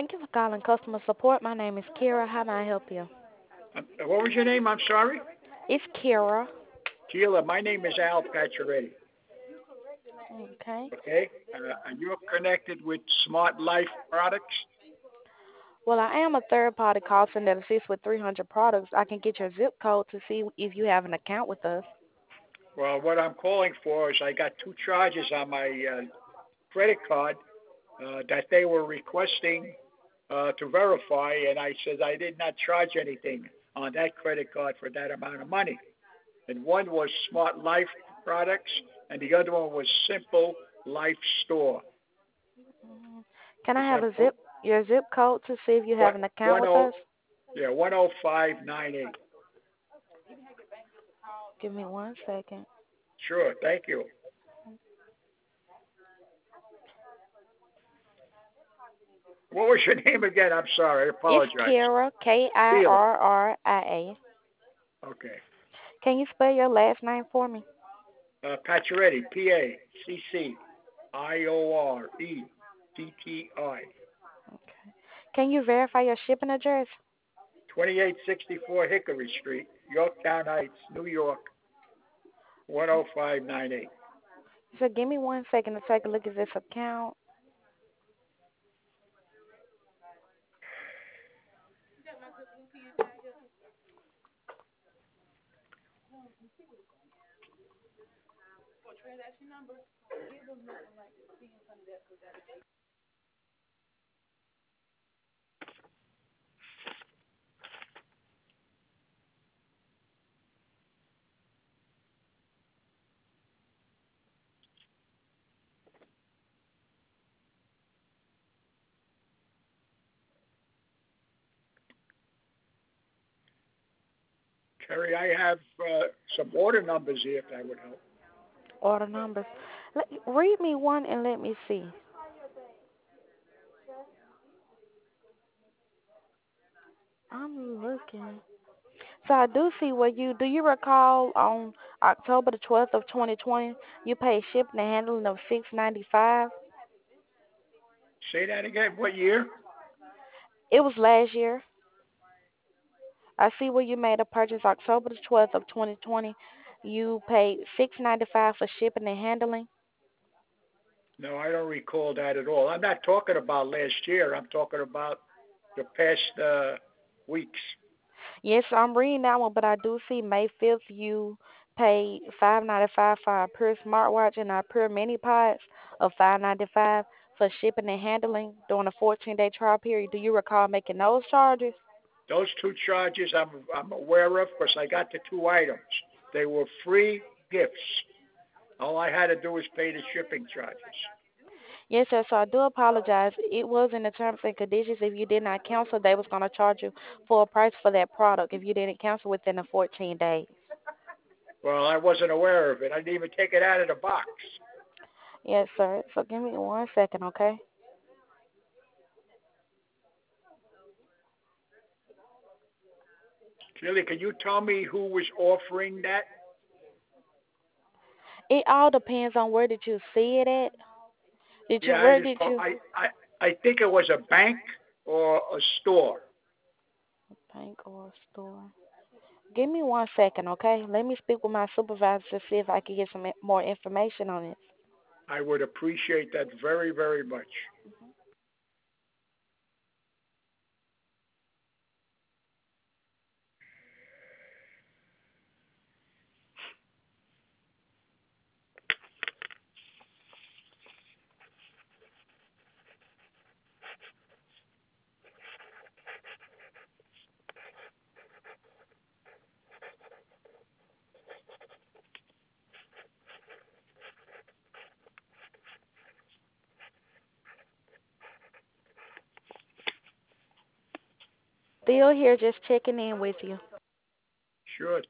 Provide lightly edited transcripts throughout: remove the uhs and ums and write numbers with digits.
Thank you for calling customer support. My name is Kira. How may I help you? What was your name? I'm sorry. It's Kira. Keela, my name is Al Pacioretty. Okay. Okay? And you're connected with Smart Life Products? Well, I am a third party call center that assists with 300 products. I can get your zip code to see if you have an account with us. Well, what I'm calling for is I got two charges on my credit card that they were requesting to verify, and I said I did not charge anything on that credit card for that amount of money. And one was Smart Life Products, and the other one was Simple Life Store. Can Is I have that a zip your zip code to see if you have what an account one with oh us? yeah 10598? Give me 1 second. Sure, thank you. What was your name again? I'm sorry, I It's apologize. Kira, K I Keela. R R I A. Okay. Can you spell your last name for me? Pacioretty, Paccioreti. Okay. Can you verify your shipping address? 2864 Hickory Street, Yorktown Heights, New York, 10598. So give me 1 second to take a look at this account. Kerry, I have some order numbers here if that would help. Order numbers. Read me one and let me see. I'm looking. So I do see what you do. You recall on October the 12th of 2020, you paid shipping and handling of $6.95. Say that again. What year? It was last year. I see where you made a purchase October the 12th of 2020. You paid $6.95 for shipping and handling. No, I don't recall that at all. I'm not talking about last year. I'm talking about the past weeks. Yes, I'm reading that one, but I do see May 5th you paid $5.95 for a Pure smartwatch and a Pure mini pods of $5.95 for shipping and handling during a 14-day trial period. Do you recall making those charges? Those two charges I'm aware of because I got the two items. They were free gifts. All I had to do was pay the shipping charges. Yes, sir. So I do apologize. It was in the terms and conditions. If you did not cancel, they was going to charge you full price for that product if you didn't cancel within the 14 days. Well, I wasn't aware of it. I didn't even take it out of the box. Yes, sir. So give me 1 second, okay? Julie, can you tell me who was offering that? It all depends on where did you see it at. Yeah, Where did you? I think it was a bank or a store. Bank or store. Give me 1 second, okay? Let me speak with my supervisor to see if I can get some more information on it. I would appreciate that very, very much. Still here, just checking in with you. Sure.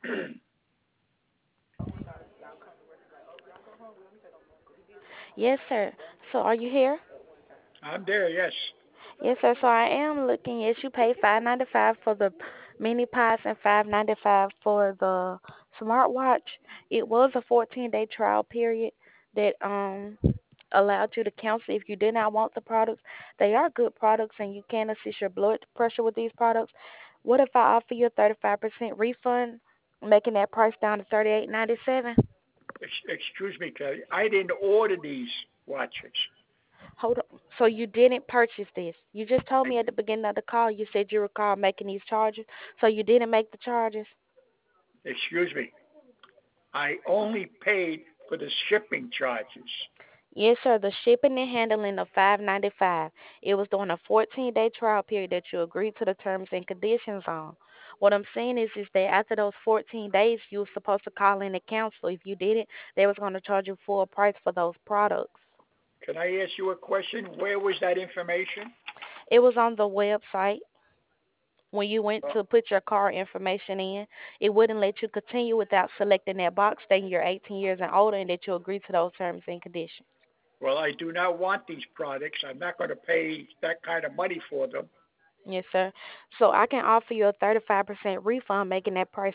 Yes, sir. So are you here? I'm there, yes. Yes, sir. So I am looking. Yes, you pay $5.95 for the mini pods and $5.95 for the smartwatch. It was a 14-day trial period that allowed you to cancel if you did not want the products. They are good products, and you can assist your blood pressure with these products. What if I offer you a 35% refund, making that price down to $38.97? Excuse me, Kelly. I didn't order these watches. Hold on. So you didn't purchase this. You just told I, me at the beginning of the call you said you recall making these charges. So you didn't make the charges? excuse me. I only paid for the shipping charges. Yes, sir. The shipping and handling of $5.95. It was during a 14-day trial period that you agreed to the terms and conditions on. What I'm saying is that after those 14 days, you were supposed to call in and cancel. If you didn't, they was going to charge you full price for those products. Can I ask you a question? Where was that information? It was on the website. When you went Uh, to put your car information in, it wouldn't let you continue without selecting that box stating you're 18 years and older and that you agree to those terms and conditions. well, I do not want these products. I'm not going to pay that kind of money for them. Yes, sir. So I can offer you a 35% refund, making that price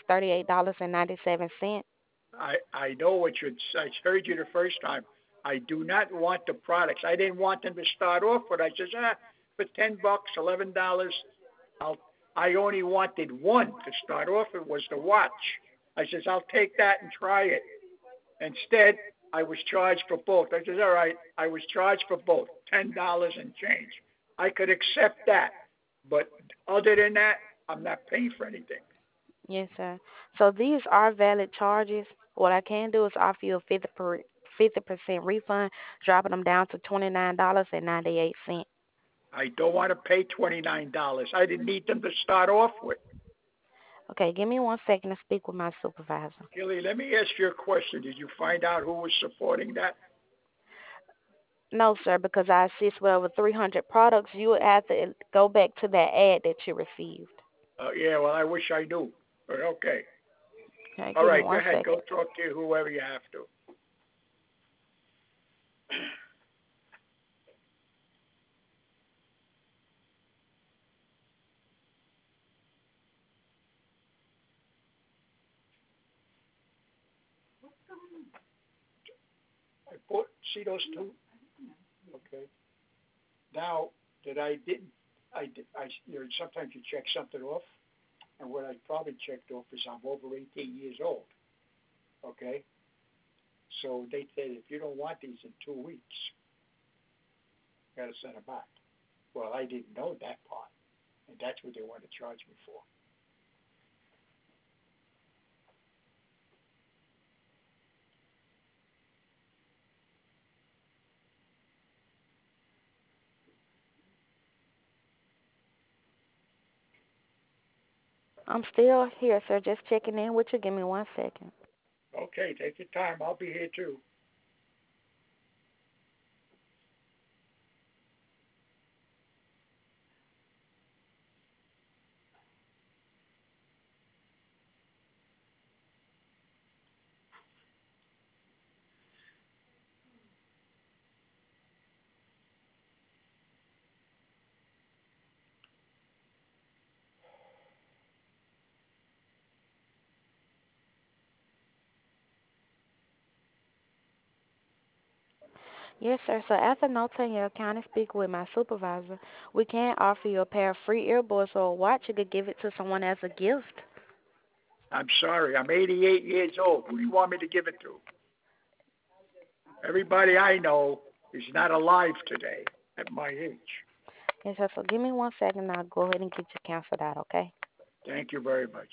$38.97. I know what you. I heard you the first time. I do not want the products. I didn't want them to start off with. I says, for $10, $11, I'll. I only wanted one to start off with was the watch. I says, I'll take that and try it. Instead, I was charged for both. I says, all right, I was charged for both, $10 and change. I could accept that, but other than that, I'm not paying for anything. Yes, sir. So these are valid charges. What I can do is offer you a 50% refund, dropping them down to $29.98. I don't want to pay $29. I didn't need them to start off with. Okay, give me 1 second to speak with my supervisor. Gilly, let me ask you a question. Did you find out who was supporting that? No, sir, because I assist with over 300 products. You would have to go back to that ad that you received. Yeah, well, I wish I knew. But okay. Okay, All give me right, go one ahead. Go second. talk to whoever you have to. I put, see those two? Okay. Now that I didn't, sometimes you check something off, and what I probably checked off is I'm over 18 years old. Okay. So they said if you don't want these in 2 weeks, you got to send them back. Well, I didn't know that part, and that's what they want to charge me for. I'm still here, sir. Just checking in with you. Give me 1 second. Okay, take your time. I'll be here too. Yes, sir. So after notating your account and speak with my supervisor, we can offer you a pair of free earbuds or a watch. You could give it to someone as a gift. I'm sorry. I'm 88 years old. Who do you want me to give it to? Everybody I know is not alive today at my age. Yes, sir. So give me 1 second. I'll go ahead and get you canceled out, okay? Thank you very much.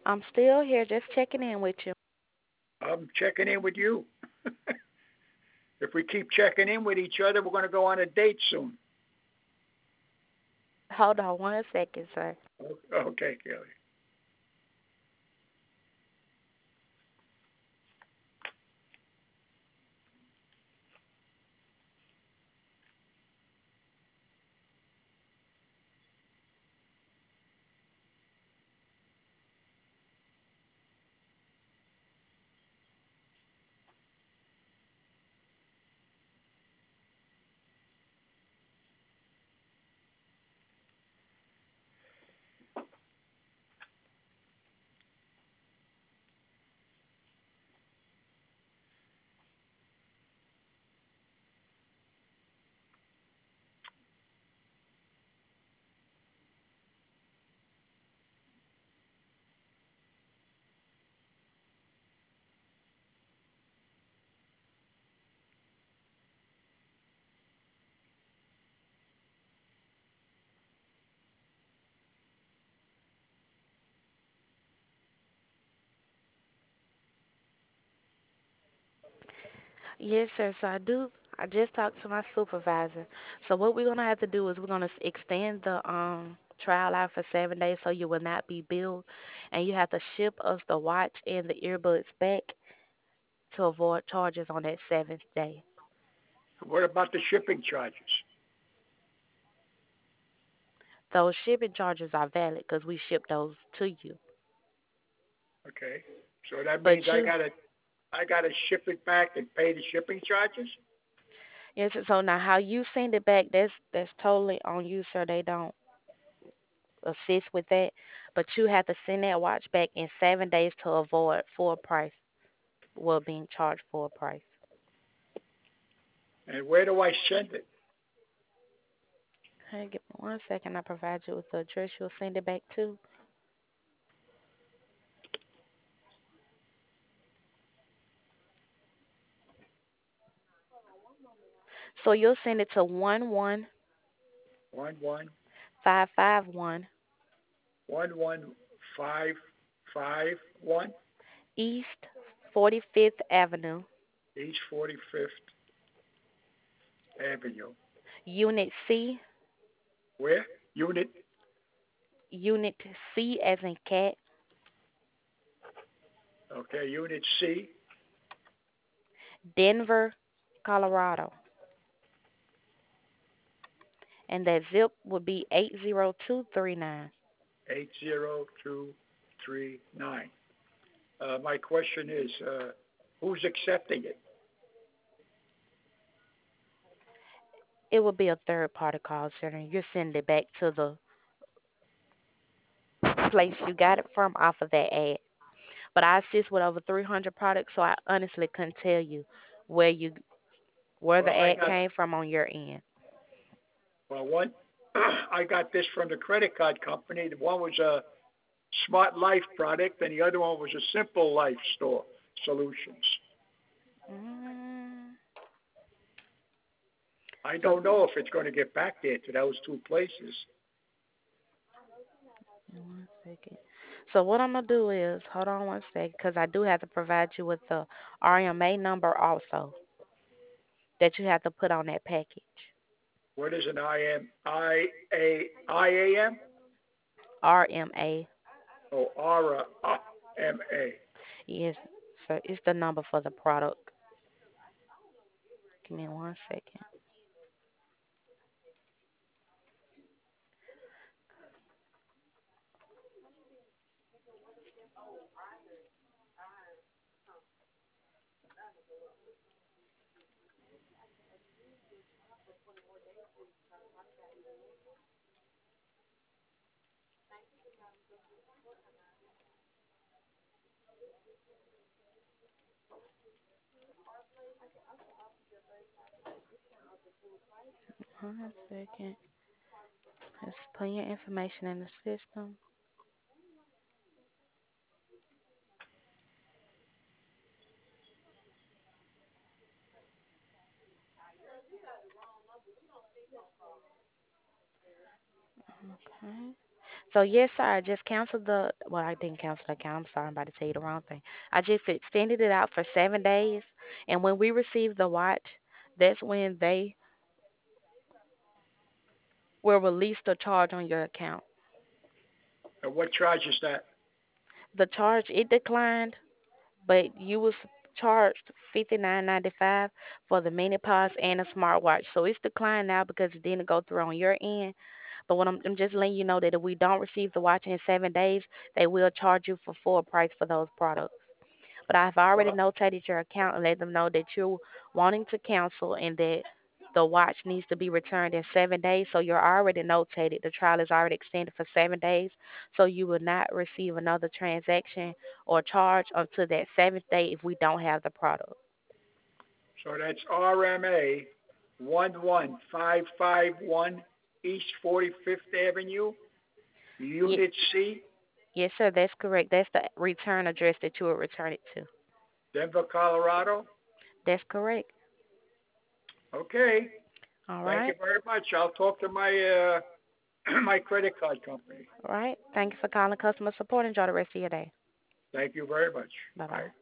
I'm still here, just checking in with you. I'm checking in with you. If we keep checking in with each other, we're going to go on a date soon. Hold on 1 second, sir. Okay, Kelly. Yes, sir. So I do. I just talked to my supervisor. So what we're gonna have to do is we're gonna extend the trial out for 7 days, so you will not be billed, and you have to ship us the watch and the earbuds back to avoid charges on that seventh day. What about the shipping charges? Those shipping charges are valid because we ship those to you. Okay. So that But means I you, gotta ship it back and pay the shipping charges. yes. So now how you send it back, that's totally on you, sir. They don't assist with that, but you have to send that watch back in 7 days to avoid full price, well, being charged full price. And where do I send it? Hey, give me 1 second. I provide you with the address you'll send it back to. So you'll send it to 1 11551 1 551 East 45th Avenue, East 45th Avenue. Unit C, Where? Unit. Unit C as in cat, Okay, Unit C. Denver, Colorado. And that zip would be 80239. 80239. My question is, who's accepting it? It would be a third party call center. You're sending it back to the place you got it from off of that ad. But I assist with over 300 products, so I honestly couldn't tell you where you where the Well, I ad got came from on your end. well one. I got this from the credit card company. The one was a Smart Life product, and the other one was a Simple Life store solutions. Mm, I so don't know if it's going to get back there to those two places. 1 second. So what I'm gonna do is hold on 1 second, because I do have to provide you with the RMA number also that you have to put on that package. What is an IAM? RMA, Oh, ARA MA. yes. So it's the number for the product. Give me 1 second. One second. Let's put your information in the system. Okay. So yes, sir. I just canceled the. Well, I didn't cancel the account. I'm sorry, I'm about to tell you the wrong thing. I just extended it out for 7 days, and when we received the watch, that's when they will release the charge on your account. And what charge is that? The charge it declined, but you was charged $59.95 for the mini pods and a smartwatch. So it's declined now because it didn't go through on your end. But what I'm just letting you know that if we don't receive the watch in 7 days, they will charge you for full price for those products. But I've already Well, notated your account and let them know that you're wanting to cancel and that the watch needs to be returned in 7 days. So you're already notated. The trial is already extended for 7 days. So you will not receive another transaction or charge until that seventh day if we don't have the product. so that's RMA 11551 East 45th Avenue, Ye- Unit C, yes, sir, that's correct. That's the return address that you will return it to. Denver, Colorado. That's correct. Okay. All Thank right. you very much. I'll talk to my my credit card company. All right. Thank you for calling customer support. Enjoy the rest of your day. Thank you very much. Bye Bye. bye.